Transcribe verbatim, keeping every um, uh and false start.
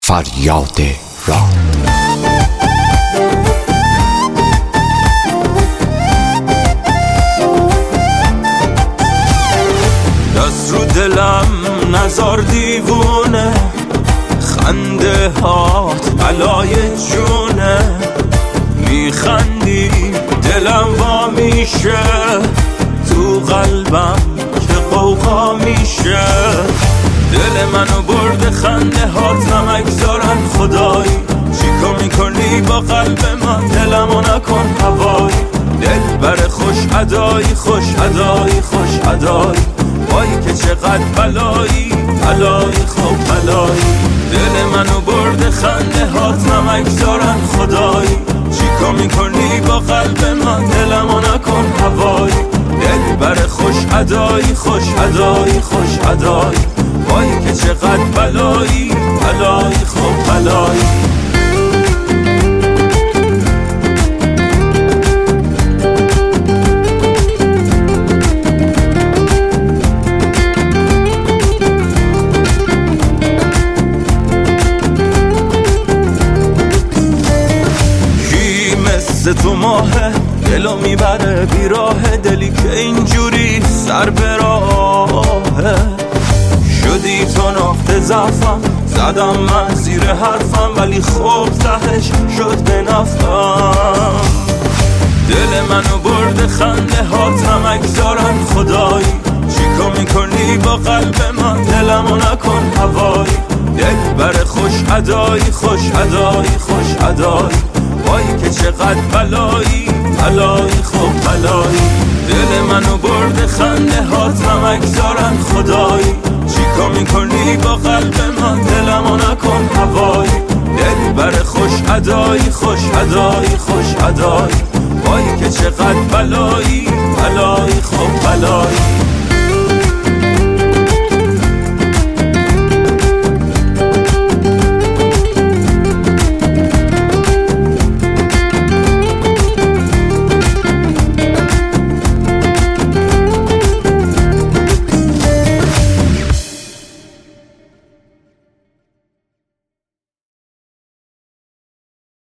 فریاد رام. دست رو دلم نزار دیوونه، خنده هات بلای جونه، میخندی دلم وا میشه، تو قلبم که قوقا میشه. دل منو برده خنده هات نمگذارن خدایی، چیکار میکنی با قلب من دلمو نکن هوایی. دل بر خوش ادایی خوش ادایی خوش ادایی، وای که چقدر بلایی بلایی خوب بلایی. دل منو برده خنده هات نمگذارن خدایی، چیکار میکنی با قلب من دلمو نکن هوایی. دل بر خوش ادایی خوش ادایی خوش ادایی، وای که چقدر بلایی بلایی خوب بلایی. تو ماهه دلو میبره بیراه، دلی که اینجوری سر به راهه. شدی تو نقطه ضعفم، زدم من زیر حرفم، ولی خوب تهش شد به نفعم. دل منو برده خنده هات نمگذارن خدایی، چیکار میکنی با قلب من دلمو نکن هوایی. دل بر خوش ادایی خوش ادایی خوش ادایی، وای که چقدر بلایی بلایی خوب بلایی. دل منو برده خنده هات نمگذارن خدایی، چیکار میکنی با قلب من دلمو نکن هوایی. دل بر خوش ادایی خوش ادایی خوش ادایی، وای که چقدر بلایی